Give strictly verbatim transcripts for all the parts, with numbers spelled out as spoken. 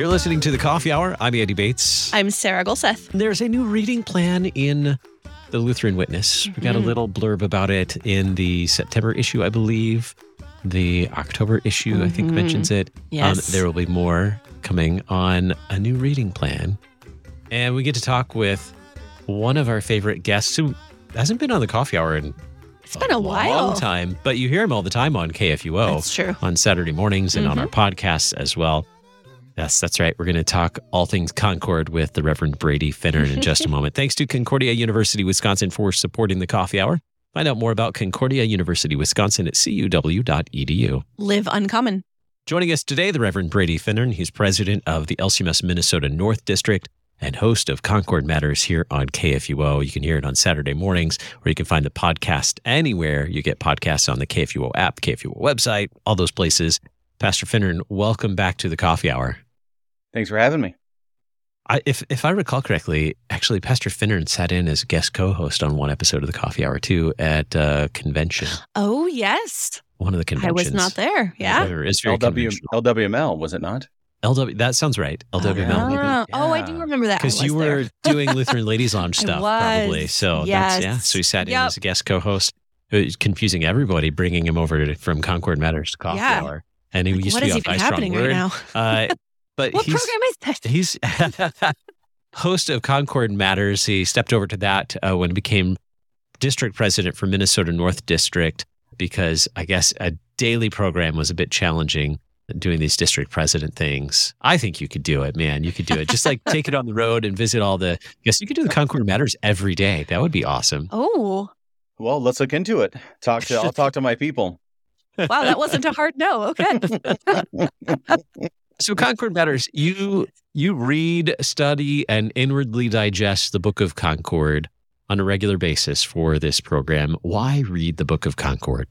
You're listening to The Coffee Hour. I'm Andy Bates. I'm Sarah Golseth. There's a new reading plan in the Lutheran Witness. Mm-hmm. We got a little blurb about it in the September issue, I believe. The October issue, mm-hmm. I think, mentions it. Yes. Um, there will be more coming on a new reading plan. And we get to talk with one of our favorite guests who hasn't been on The Coffee Hour in It's been a, a while. long time, but you hear him all the time on K F U O. That's true. On Saturday mornings and mm-hmm. on our podcasts as well. Yes, that's right. We're going to talk all things Concord with the Reverend Brady Finnern in just a moment. Thanks to Concordia University, Wisconsin for supporting the Coffee Hour. Find out more about Concordia University, Wisconsin at C U W dot E D U. Live uncommon. Joining us today, the Reverend Brady Finnern. He's president of the L C M S Minnesota North District and host of Concord Matters here on K F U O. You can hear it on Saturday mornings, or you can find the podcast anywhere you get podcasts on the K F U O app, K F U O website, all those places. Pastor Finnern, welcome back to the Coffee Hour. Thanks for having me. I, if if I recall correctly, actually, Pastor Finnern sat in as guest co-host on one episode of the Coffee Hour too at a convention. Oh, yes. One of the conventions. I was not there. Yeah. It's very L W, L W M L, was it not? L W, that sounds right. L W M L. Oh, yeah. Oh, I do remember that. Because you were doing Lutheran Ladies Lounge stuff, probably. So yes. that's, yeah. So he sat in yep. as a guest co-host. It was confusing everybody, bringing him over to, from Concord Matters to Coffee yeah. Hour. And he like, used what to be is off even High happening Strong right Word. now? Uh, but what he's, program is that? He's host of Concord Matters. He stepped over to that uh, when he became district president for Minnesota North District because I guess a daily program was a bit challenging doing these district president things. I think you could do it, man. You could do it. Just like take it on the road and visit all the, I guess you could do the Concord Matters every day. That would be awesome. Oh. Well, let's look into it. Talk to, I'll talk to my people. Wow, that wasn't a hard no. Okay. So Concord Matters, you you read, study, and inwardly digest the Book of Concord on a regular basis for this program. Why read the Book of Concord?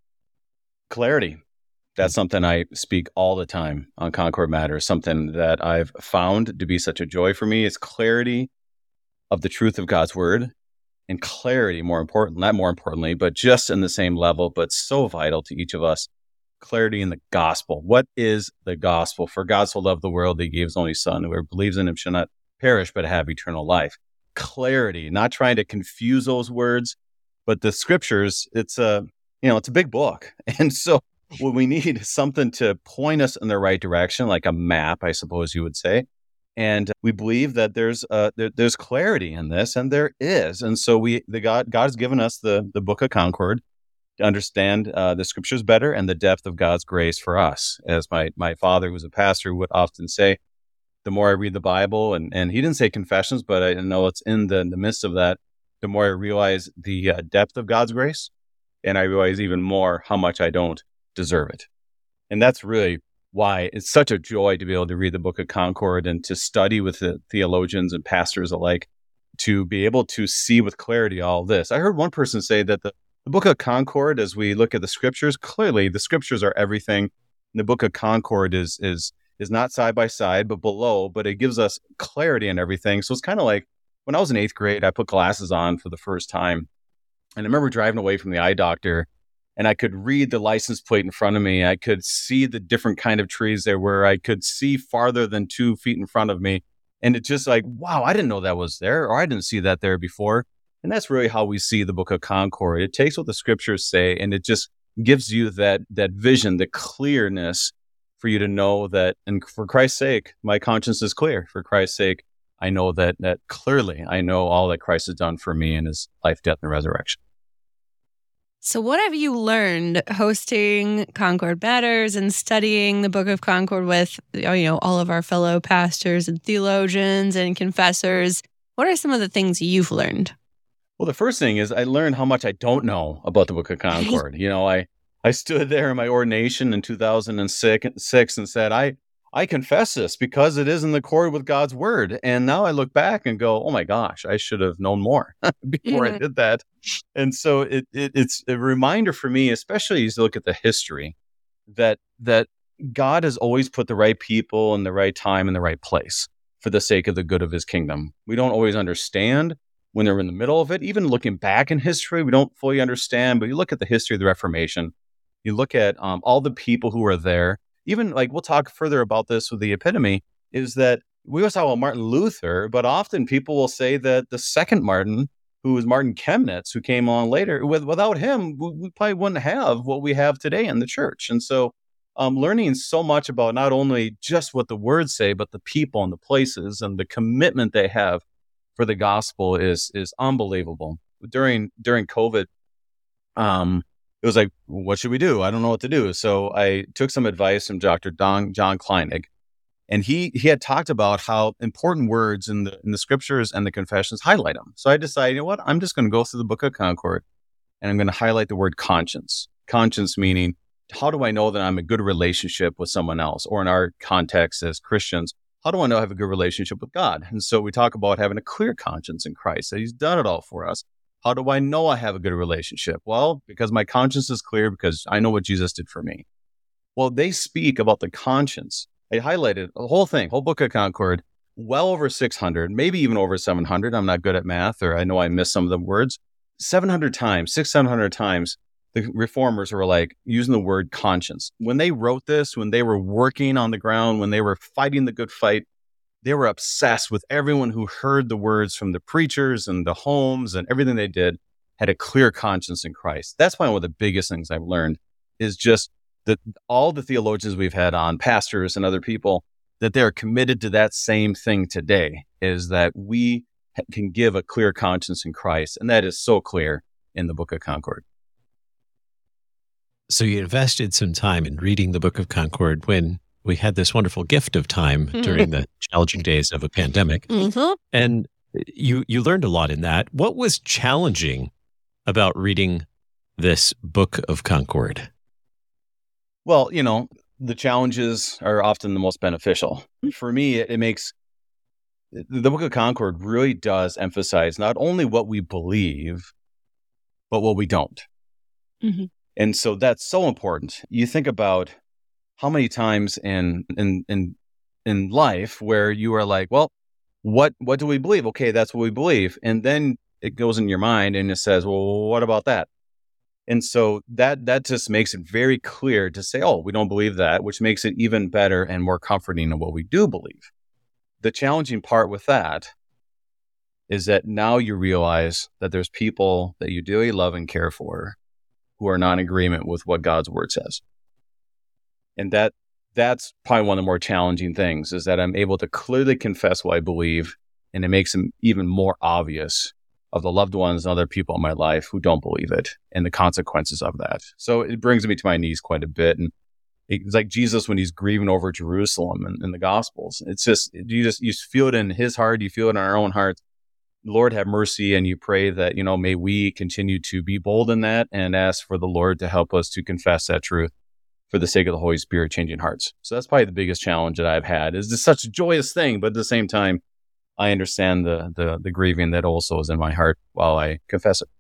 Clarity. That's something I speak all the time on Concord Matters. Something that I've found to be such a joy for me is clarity of the truth of God's word, and clarity, more important, not more importantly, but just in the same level, but so vital to each of us. Clarity in the gospel. What is the gospel? For God so loved the world that he gave his only son. Whoever believes in him shall not perish, but have eternal life. Clarity, not trying to confuse those words, but the scriptures, it's a, you know, it's a big book. And so what we need is something to point us in the right direction, like a map, I suppose you would say. And we believe that there's uh, there, there's clarity in this, and there is. And so we, the God, God has given us the the Book of Concord to understand uh, the scriptures better and the depth of God's grace for us. As my my father, who was a pastor, would often say, the more I read the Bible, and, and he didn't say confessions, but I know it's in the, in the midst of that, the more I realize the uh, depth of God's grace, and I realize even more how much I don't deserve it. And that's really why it's such a joy to be able to read the Book of Concord and to study with the theologians and pastors alike, to be able to see with clarity all this. I heard one person say that the The Book of Concord, as we look at the scriptures, clearly the scriptures are everything. The Book of Concord is is is not side by side, but below, but it gives us clarity in everything. So it's kind of like when I was in eighth grade, I put glasses on for the first time. And I remember driving away from the eye doctor, and I could read the license plate in front of me. I could see the different kind of trees there were. I could see farther than two feet in front of me. And it's just like, wow, I didn't know that was there, or I didn't see that there before. And that's really how we see the Book of Concord. It takes what the scriptures say, and it just gives you that that vision, the clearness for you to know that, and for Christ's sake, my conscience is clear. For Christ's sake, I know that that clearly, I know all that Christ has done for me in his life, death, and resurrection. So what have you learned hosting Concord Matters and studying the Book of Concord with, you know, all of our fellow pastors and theologians and confessors? What are some of the things you've learned? Well, the first thing is I learned how much I don't know about the Book of Concord. You know, I, I stood there in my ordination in two thousand six and said, I, I confess this because it is in accord with God's word. And now I look back and go, oh my gosh, I should have known more before I did that. And so it, it it's a reminder for me, especially as you look at the history, that that God has always put the right people in the right time in the right place for the sake of the good of his kingdom. We don't always understand when they're in the middle of it. Even looking back in history, we don't fully understand, but you look at the history of the Reformation, you look at um, all the people who were there, even like we'll talk further about this with the epitome, is that we always talk about Martin Luther, but often people will say that the second Martin, who was Martin Chemnitz, who came on later, with, without him, we, we probably wouldn't have what we have today in the church. And so um, learning so much about not only just what the words say, but the people and the places and the commitment they have for the gospel is is unbelievable. During during COVID, um, it was like, what should we do? I don't know what to do. So I took some advice from Doctor Don, John Kleinig, and he he had talked about how important words in the in the scriptures and the confessions highlight them. So I decided, you know what? I'm just going to go through the Book of Concord, and I'm going to highlight the word conscience. Conscience meaning, how do I know that I'm in a good relationship with someone else? Or in our context as Christians, how do I know I have a good relationship with God? And so we talk about having a clear conscience in Christ, that he's done it all for us. How do I know I have a good relationship? Well, because my conscience is clear, because I know what Jesus did for me. Well, they speak about the conscience. I highlighted the whole thing, whole Book of Concord, well over six hundred, maybe even over seven hundred. I'm not good at math, or I know I missed some of the words. seven hundred times, six, seven hundred times, the reformers were like using the word conscience. When they wrote this, when they were working on the ground, when they were fighting the good fight, they were obsessed with everyone who heard the words from the preachers and the homes, and everything they did had a clear conscience in Christ. That's why one of the biggest things I've learned is just that all the theologians we've had on, pastors and other people, that they're committed to that same thing today, is that we can give a clear conscience in Christ. And that is so clear in the Book of Concord. So you invested some time in reading the Book of Concord when we had this wonderful gift of time during the challenging days of a pandemic. Mm-hmm. And you you learned a lot in that. What was challenging about reading this Book of Concord? Well, you know, the challenges are often the most beneficial. For me, it, it makes, the Book of Concord really does emphasize not only what we believe, but what we don't. Mm-hmm. And so that's so important. You think about how many times in in in in life where you are like, well, what what do we believe? Okay, that's what we believe. And then it goes in your mind and it says, well, what about that? And so that that just makes it very clear to say, oh, we don't believe that, which makes it even better and more comforting in what we do believe. The challenging part with that is that now you realize that there's people that you dearly love and care for who are not in agreement with what God's word says. And that that's probably one of the more challenging things, is that I'm able to clearly confess what I believe, and it makes them even more obvious of the loved ones and other people in my life who don't believe it, and the consequences of that. So it brings me to my knees quite a bit. And it's like Jesus when he's grieving over Jerusalem in, in the Gospels. It's just, you just, you feel it in his heart, you feel it in our own hearts. Lord, have mercy, and you pray that, you know, may we continue to be bold in that and ask for the Lord to help us to confess that truth for the sake of the Holy Spirit changing hearts. So that's probably the biggest challenge that I've had. Is this such a joyous thing, but at the same time, I understand the the the grieving that also is in my heart while I confess it.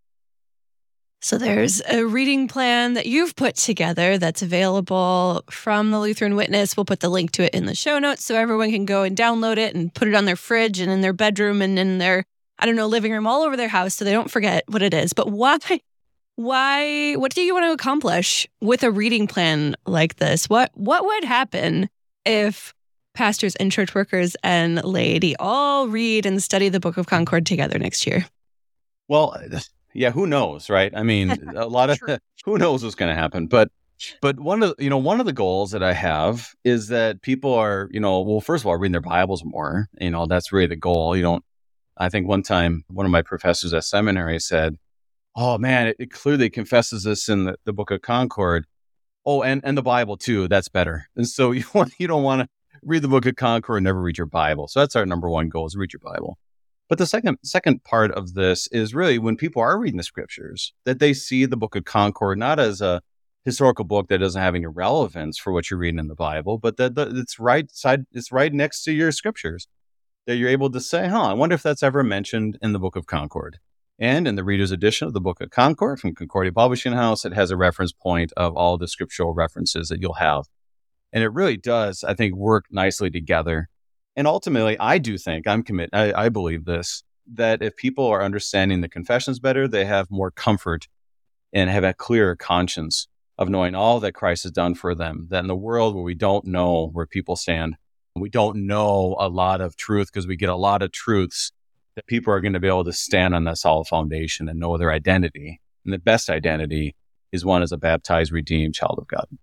So there's a reading plan that you've put together that's available from the Lutheran Witness. We'll put the link to it in the show notes so everyone can go and download it and put it on their fridge and in their bedroom and in their, I don't know, living room, all over their house so they don't forget what it is. But why, why, what do you want to accomplish with a reading plan like this? What, what would happen if pastors and church workers and laity all read and study the Book of Concord together next year? Well, yeah, who knows, right? I mean, a lot of who knows what's going to happen. But but one of you know one of the goals that I have is that people are, you know, well, first of all, reading their Bibles more. You know, that's really the goal. You don't. I think one time one of my professors at seminary said, "Oh man, it, it clearly confesses this in the, the Book of Concord. Oh, and and the Bible too. That's better." And so you want you don't want to read the Book of Concord and never read your Bible. So that's our number one goal: is read your Bible. But the second second part of this is really when people are reading the scriptures, that they see the Book of Concord not as a historical book that doesn't have any relevance for what you're reading in the Bible, but that the, it's right side, it's right next to your scriptures, that you're able to say, huh, I wonder if that's ever mentioned in the Book of Concord. And in the Reader's Edition of the Book of Concord from Concordia Publishing House, it has a reference point of all the scriptural references that you'll have. And it really does, I think, work nicely together. And ultimately, I do think, I'm committed, I, I believe this, that if people are understanding the confessions better, they have more comfort and have a clearer conscience of knowing all that Christ has done for them, that in the world where we don't know where people stand, We don't know a lot of truth because we get a lot of truths that people are going to be able to stand on that solid foundation and know their identity. And the best identity is one as a baptized, redeemed child of God.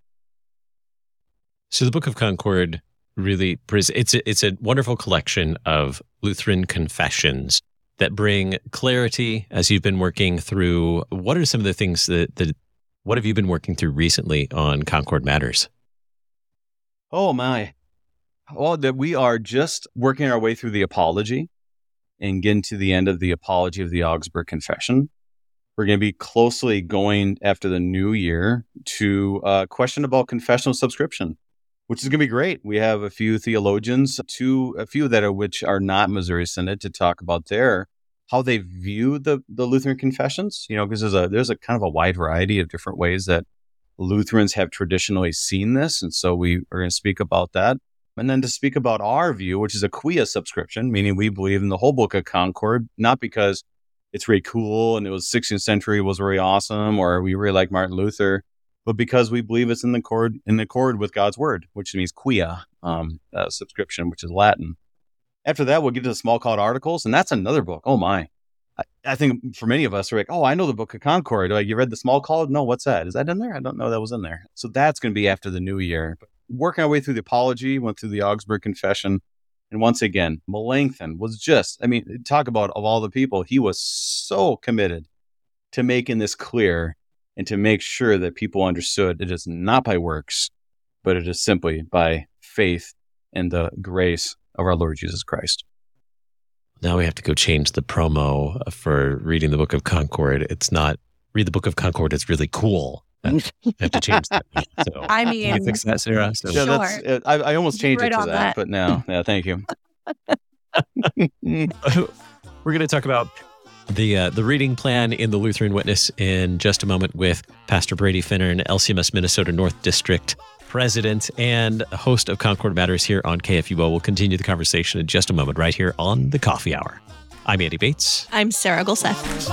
So the Book of Concord really, it's a, it's a wonderful collection of Lutheran confessions that bring clarity as you've been working through. What are some of the things that, that what have you been working through recently on Concord Matters? Oh, my. Well, that we are just working our way through the apology and getting to the end of the apology of the Augsburg Confession. We're going to be closely going after the new year to a question about confessional subscription, which is going to be great. We have a few theologians, two, a few that are which are not Missouri Synod, to talk about their how they view the, the Lutheran confessions. You know, because there's a there's a kind of a wide variety of different ways that Lutherans have traditionally seen this, and so we are going to speak about that. And then to speak about our view, which is a quia subscription, meaning we believe in the whole Book of Concord, not because it's really cool and it was sixteenth century was very awesome, or we really like Martin Luther, but because we believe it's in the accord, in accord with God's word, which means quia, um, uh, subscription, which is Latin. After that, we'll get to the small called articles, and that's another book. Oh my. I, I think for many of us, we're like, oh, I know the Book of Concord. Like, you read the small called? No, what's that? Is that in there? I don't know that was in there. So that's going to be after the new year. But working our way through the apology, went through the Augsburg Confession. And once again, Melanchthon was just, I mean, talk about of all the people, he was so committed to making this clear and to make sure that people understood it is not by works, but it is simply by faith and the grace of our Lord Jesus Christ. Now we have to go change the promo for reading the Book of Concord. It's not, read the Book of Concord, it's really cool. I have to change that. So, I mean, can you fix that, Sarah? So, yeah, sure. that's, uh, I, I almost changed Right it to on that, that. but no. Yeah, thank you. We're going to talk about the uh, the reading plan in the Lutheran Witness in just a moment with Pastor Brady Finnern, L C M S Minnesota North District President and host of Concord Matters here on K F U O. We'll continue the conversation in just a moment right here on the Coffee Hour. I'm Andy Bates. I'm Sarah Gulseth.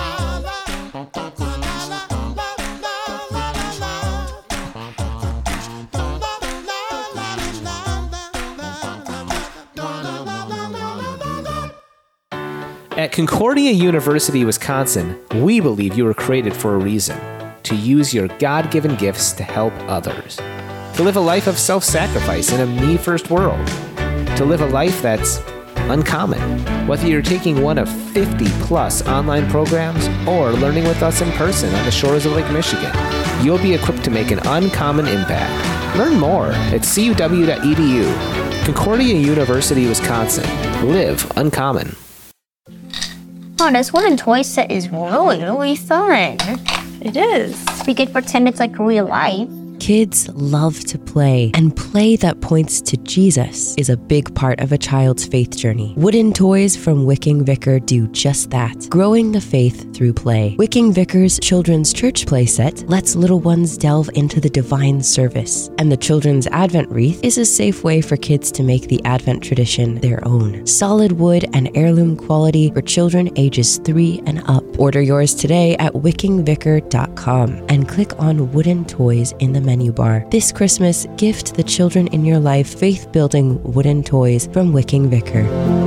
At Concordia University, Wisconsin, we believe you were created for a reason, to use your God-given gifts to help others, to live a life of self-sacrifice in a me-first world, to live a life that's uncommon. Whether you're taking one of fifty plus online programs or learning with us in person on the shores of Lake Michigan, you'll be equipped to make an uncommon impact. Learn more at c u w dot e d u. Concordia University, Wisconsin. Live uncommon. Oh, this wooden toy set is really, really fun. It is. We could pretend it's like real life. Kids love to play, and play that points to Jesus is a big part of a child's faith journey. Wooden toys from Wicking Vicar do just that, growing the faith through play. Wicking Vicar's Children's Church Play Set lets little ones delve into the divine service, and the Children's Advent Wreath is a safe way for kids to make the Advent tradition their own. Solid wood and heirloom quality for children ages three and up. Order yours today at wicking vicar dot com and click on Wooden Toys in the menu bar. This Christmas, gift the children in your life faith-building wooden toys from Wicking Vicar.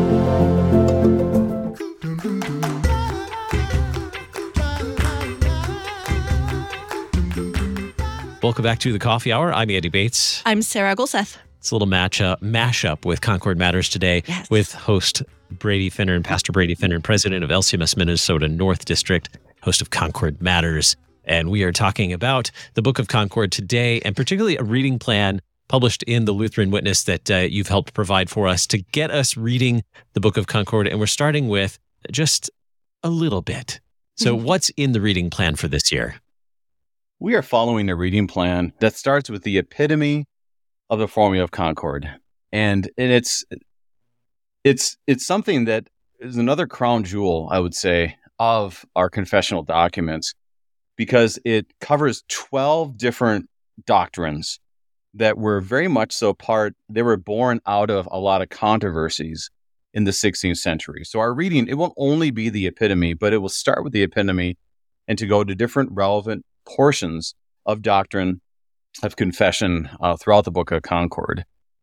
Welcome back to the Coffee Hour. I'm Andy Bates. I'm Sarah Gulseth. It's a little match up, mashup with Concord Matters today Yes. with host Brady Finnern, Pastor Brady Finnern, president of L C M S Minnesota North District, host of Concord Matters. And we are talking about the Book of Concord today, and particularly a reading plan published in the Lutheran Witness that uh, you've helped provide for us to get us reading the Book of Concord. And we're starting with just a little bit. So what's in the reading plan for this year? We are following a reading plan that starts with the epitome of the formula of Concord. And, and it's, it's, it's something that is another crown jewel, I would say, of our confessional documents, because it covers twelve different doctrines that were very much so part, they were born out of a lot of controversies in the sixteenth century. So our reading, it won't only be the epitome, but it will start with the epitome and to go to different relevant portions of doctrine, of confession uh, throughout the Book of Concord.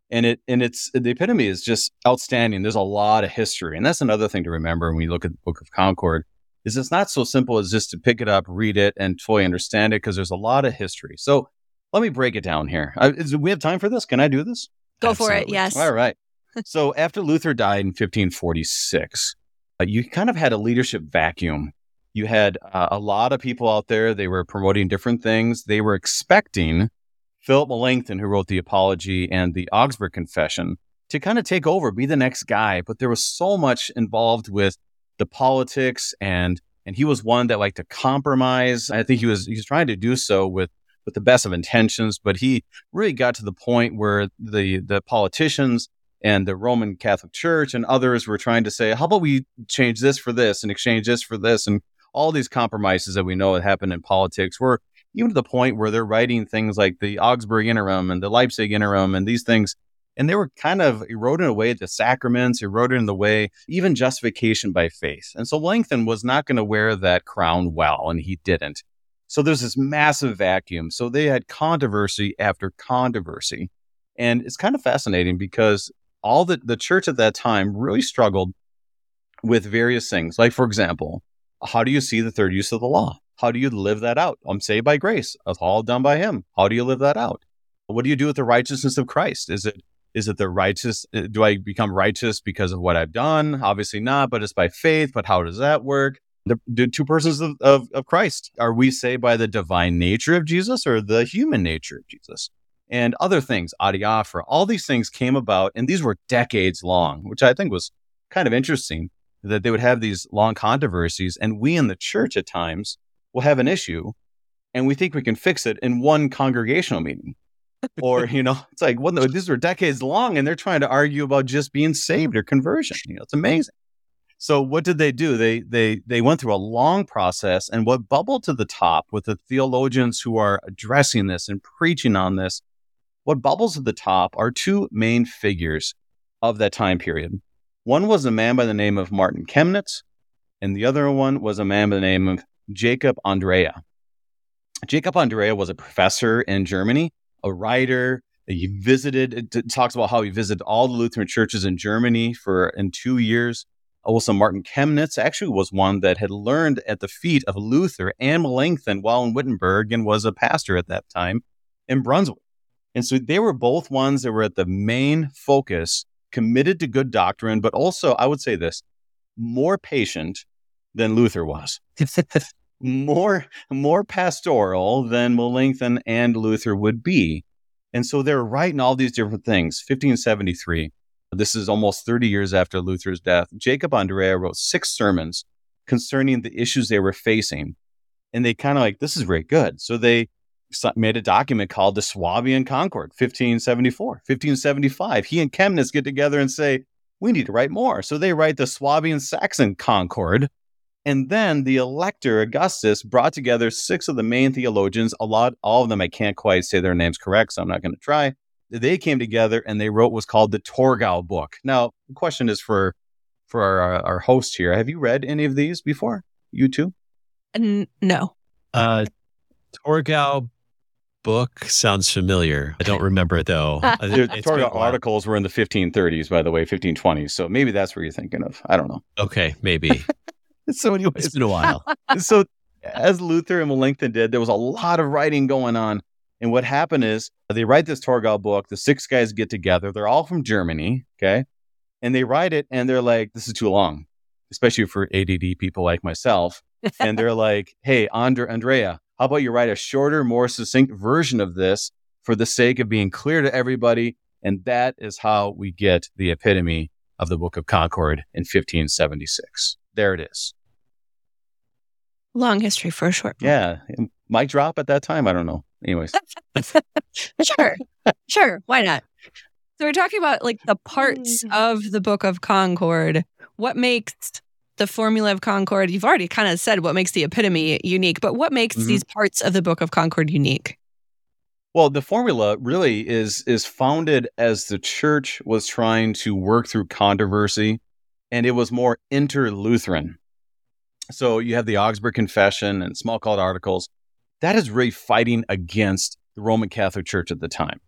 And it and it's the epitome is just outstanding. There's a lot of history. And that's another thing to remember when you look at the Book of Concord, is it's not so simple as just to pick it up, read it, and fully understand it, because there's a lot of history. So let me break it down here. Uh, is, we have time for this? Can I do this? Go Absolutely. for it. Yes. All right. So after Luther died in fifteen forty-six, uh, you kind of had a leadership vacuum. You had uh, a lot of people out there. They were promoting different things. They were expecting Philip Melanchthon, who wrote the Apology and the Augsburg Confession, to kind of take over, be the next guy. But there was so much involved with the politics, and and he was one that liked to compromise. I think he was he was trying to do so with, with the best of intentions, but he really got to the point where the the politicians and the Roman Catholic Church and others were trying to say, how about we change this for this and exchange this for this? And all these compromises that we know that happen in politics were even to the point where they're writing things like the Augsburg Interim and the Leipzig Interim and these things. And they were kind of eroding away the sacraments, eroding away even justification by faith. And so Melanchthon was not going to wear that crown well, and he didn't. So there's this massive vacuum. So they had controversy after controversy. And it's kind of fascinating because all the, the church at that time really struggled with various things. Like, for example, how do you see the third use of the law? How do you live that out? I'm saved by grace. It's all done by him. How do you live that out? What do you do with the righteousness of Christ? Is it is it the righteous? Do I become righteous because of what I've done? Obviously not, but it's by faith. But how does that work? The, the two persons of, of, of Christ. Are we saved by the divine nature of Jesus or the human nature of Jesus? And other things, adiaphora, all these things came about, and these were decades long, which I think was kind of interesting, that they would have these long controversies. And we in the church at times will have an issue and we think we can fix it in one congregational meeting. Or, you know, it's like, well, no, these were decades long and they're trying to argue about just being saved or conversion. You know, it's amazing. So what did they do? They they they went through a long process, and what bubbled to the top with the theologians who are addressing this and preaching on this, what bubbles to the top are two main figures of that time period. One was a man by the name of Martin Chemnitz, and the other one was a man by the name of Jacob Andrea. Jacob Andrea was a professor in Germany, a writer. He visited, it talks about how he visited all the Lutheran churches in Germany for in two years. Also, Martin Chemnitz actually was one that had learned at the feet of Luther and Melanchthon while in Wittenberg and was a pastor at that time in Brunswick. And so they were both ones that were at the main focus, committed to good doctrine, but also, I would say this, more patient than Luther was. more, more pastoral than Melanchthon and Luther would be. And so they're writing all these different things. fifteen seventy-three, this is almost thirty years after Luther's death. Jacob Andrea wrote six sermons concerning the issues they were facing. And they kind of like, this is very good. So they made a document called the Swabian Concord, fifteen seventy-four. fifteen seventy-five, he and Chemnitz get together and say, we need to write more. So they write the Swabian Saxon Concord. And then the Elector Augustus brought together six of the main theologians. A lot, all of them, I can't quite say their names correct, so I'm not going to try. They came together and they wrote what's called the Torgau book. Now, the question is for for our, our host here. Have you read any of these before? You too? N- no. Uh, Torgau book sounds familiar. I don't remember it though. The It's Torgau been a while. articles were in the fifteen thirties, by the way, fifteen twenties. So maybe that's what you're thinking of. I don't know. Okay, maybe. So anyways, It's been a while. so as Luther and Melanchthon did, there was a lot of writing going on. And what happened is they write this Torgau book. The six guys get together. They're all from Germany. Okay. And they write it and they're like, this is too long, especially for A D D people like myself. And they're like, hey, Andre, Andrea, how about you write a shorter, more succinct version of this for the sake of being clear to everybody? And that is how we get the epitome of the Book of Concord in fifteen seventy-six. There it is. Long history for a short book. Yeah. Mic drop at that time? I don't know. Anyways. Sure. Sure. Why not? So we're talking about like the parts of the Book of Concord. What makes the formula of Concord? You've already kind of said what makes the epitome unique, but what makes Mhm. these parts of the Book of Concord unique? Well, the formula really is is founded as the church was trying to work through controversy, and it was more inter-Lutheran. So you have the Augsburg Confession and Smalcald Articles. That is really fighting against the Roman Catholic Church at the time.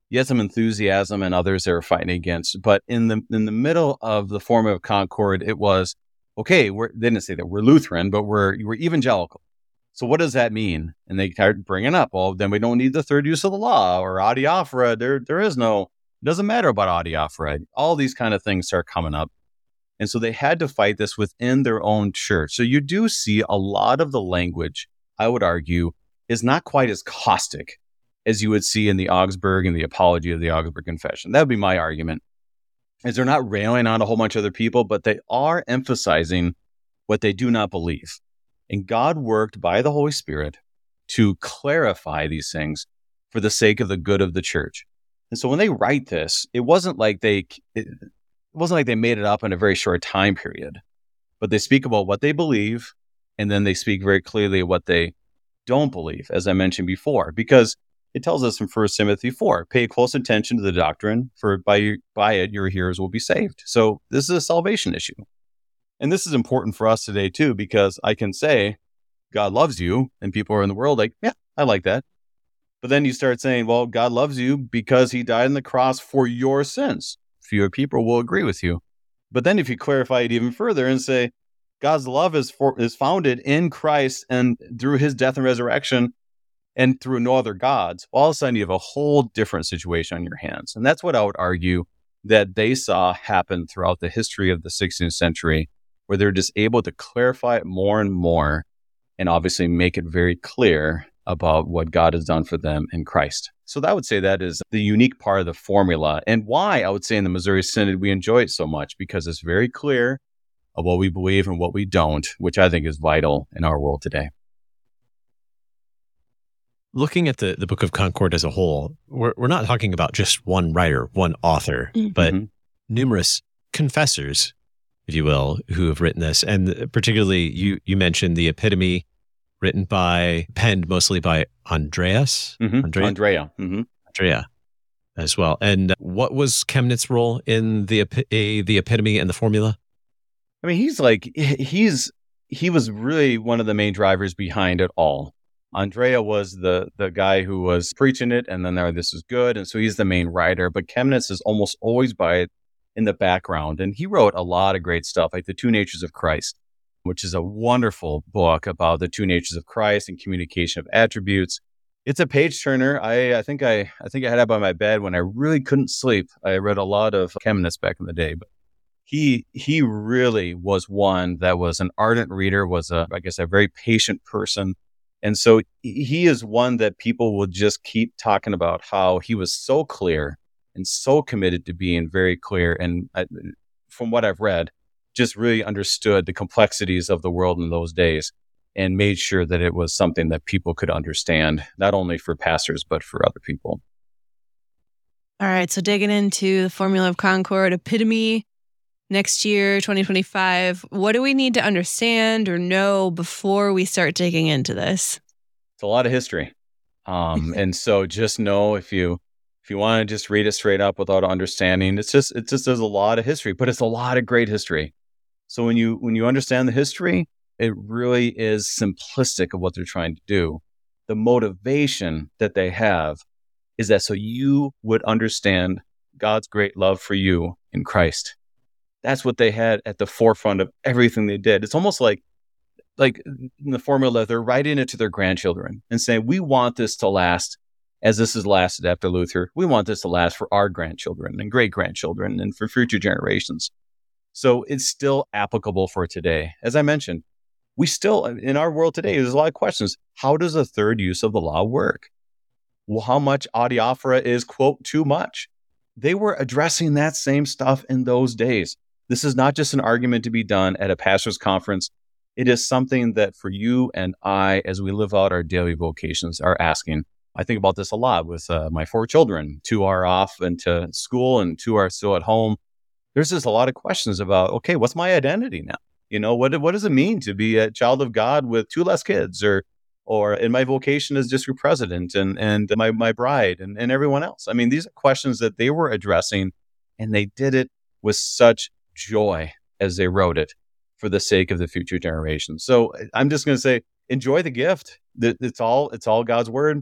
You had some enthusiasm and others they were fighting against. But in the in the middle of the Formula of Concord, it was, okay, we're, they didn't say that we're Lutheran, but we're, we're evangelical. So what does that mean? And they started bringing up, well, then we don't need the third use of the law or adiaphora. There, there is no, it doesn't matter about adiaphora. All these kind of things start coming up. And so they had to fight this within their own church. So you do see a lot of the language, I would argue, is not quite as caustic as you would see in the Augsburg and the Apology of the Augsburg Confession. That would be my argument, is they're not railing on a whole bunch of other people, but they are emphasizing what they do not believe. And God worked by the Holy Spirit to clarify these things for the sake of the good of the church. And so when they write this, it wasn't like they it wasn't like they made it up in a very short time period, but they speak about what they believe, and then they speak very clearly what they don't believe, as I mentioned before, because it tells us in First Timothy four, pay close attention to the doctrine, for by, by it your hearers will be saved. So this is a salvation issue. And this is important for us today too, because I can say, God loves you, and people are in the world like, yeah, I like that. But then you start saying, well, God loves you because he died on the cross for your sins. Fewer people will agree with you. But then if you clarify it even further and say, God's love is for, is founded in Christ and through his death and resurrection and through no other gods, all of a sudden you have a whole different situation on your hands. And that's what I would argue that they saw happen throughout the history of the sixteenth century, where they're just able to clarify it more and more and obviously make it very clear about what God has done for them in Christ. So I would say that is the unique part of the formula, and why I would say in the Missouri Synod we enjoy it so much, because it's very clear of what we believe and what we don't, which I think is vital in our world today. Looking at the, the Book of Concord as a whole, we're, we're not talking about just one writer, one author, mm-hmm. but numerous confessors, if you will, who have written this. And particularly, you you mentioned the Epitome, written by, penned mostly by Andreas? Mm-hmm. Andrea? Andrea. Mm-hmm. Andrea as well. And what was Chemnitz's role in the, uh, the Epitome and the Formula? I mean, he's like, he's he was really one of the main drivers behind it all. Andrea was the the guy who was preaching it, and then there, this is good, and so he's the main writer. But Chemnitz is almost always by it in the background, and he wrote a lot of great stuff, like The Two Natures of Christ, which is a wonderful book about the two natures of Christ and communication of attributes. It's a page turner. I, I think I I think I had it by my bed when I really couldn't sleep. I read a lot of Chemnitz back in the day, but he he really was one that was an ardent reader, was a I guess a very patient person. And so he is one that people will just keep talking about, how he was so clear and so committed to being very clear. And I, from what I've read, just really understood the complexities of the world in those days and made sure that it was something that people could understand, not only for pastors, but for other people. All right. So digging into the Formula of Concord, Epitome, next year, twenty twenty-five, what do we need to understand or know before we start digging into this? It's a lot of history. Um, and so just know if you if you want to just read it straight up without understanding, it's just it's just there's a lot of history, but it's a lot of great history. So when you when you understand the history, it really is simplistic of what they're trying to do. The motivation that they have is that so you would understand God's great love for you in Christ. That's what they had at the forefront of everything they did. It's almost like, like in the formula, they're writing it to their grandchildren and saying, we want this to last as this has lasted after Luther. We want this to last for our grandchildren and great-grandchildren and for future generations. So it's still applicable for today. As I mentioned, we still, in our world today, there's a lot of questions. How does a third use of the law work? Well, how much adiaphora is, quote, too much? They were addressing that same stuff in those days. This is not just an argument to be done at a pastor's conference. It is something that for you and I, as we live out our daily vocations, are asking. I think about this a lot with uh, my four children. Two are off into school and two are still at home. There's just a lot of questions about, okay, what's my identity now? You know, what what does it mean to be a child of God with two less kids, or or in my vocation as district president and and my, my bride and, and everyone else? I mean, these are questions that they were addressing, and they did it with such joy as they wrote it for the sake of the future generations. So I'm just going to say, enjoy the gift. It's all it's all God's word.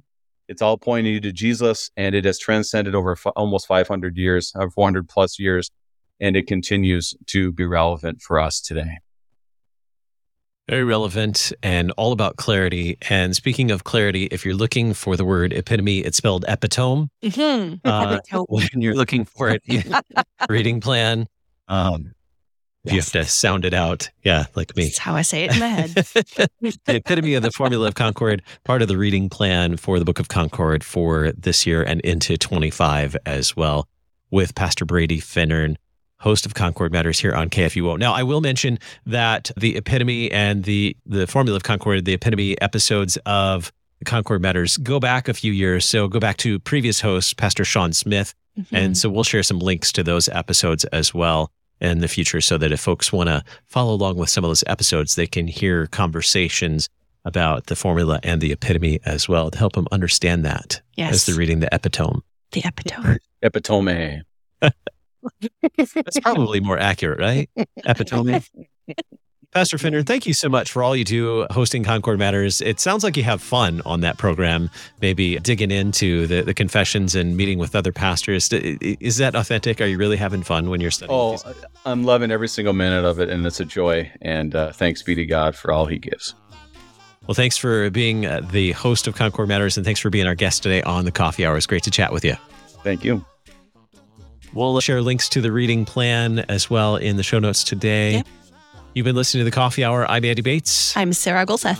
It's all pointing you to Jesus, and it has transcended over f- almost five hundred years, or four hundred plus years, and it continues to be relevant for us today. Very relevant and all about clarity. And speaking of clarity, if you're looking for the word epitome, it's spelled epitome. Mm-hmm. Uh, when you're looking for it, reading plan, um, yes. You have to sound it out. Yeah, like me. That's how I say it in my head. The epitome of the Formula of Concord, part of the reading plan for the Book of Concord for this year and into twenty-five as well, with Pastor Brady Finnern, host of Concord Matters here on K F U O. Now, I will mention that the epitome and the, the Formula of Concord, the epitome episodes of Concord Matters go back a few years. So go back to previous host, Pastor Sean Smith. Mm-hmm. And so we'll share some links to those episodes as well in the future so that if folks want to follow along with some of those episodes, they can hear conversations about the formula and the epitome as well to help them understand that yes. as they're reading the epitome. The epitome. Epitome. That's probably more accurate, right? Epitome. Pastor Finnern, thank you so much for all you do hosting Concord Matters. It sounds like you have fun on that program, maybe digging into the, the confessions and meeting with other pastors. Is that authentic? Are you really having fun when you're studying? Oh, these? I'm loving every single minute of it, and it's a joy. And uh, thanks be to God for all he gives. Well, thanks for being uh, the host of Concord Matters, and thanks for being our guest today on the Coffee Hour. It's great to chat with you. Thank you. We'll share links to the reading plan as well in the show notes today. Yep. You've been listening to the Coffee Hour. I'm Andy Bates. I'm Sarah Golseth.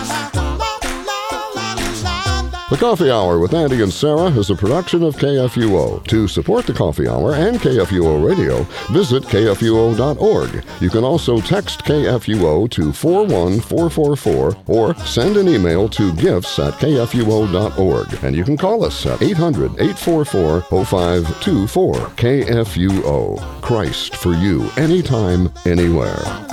The Coffee Hour with Andy and Sarah is a production of K F U O. To support the Coffee Hour and K F U O Radio, visit K F U O dot org. You can also text K F U O to four one four four four or send an email to gifts at K F U O dot org. And you can call us at eight hundred, eight four four, oh five two four. K F U O. Christ for you, anytime, anywhere.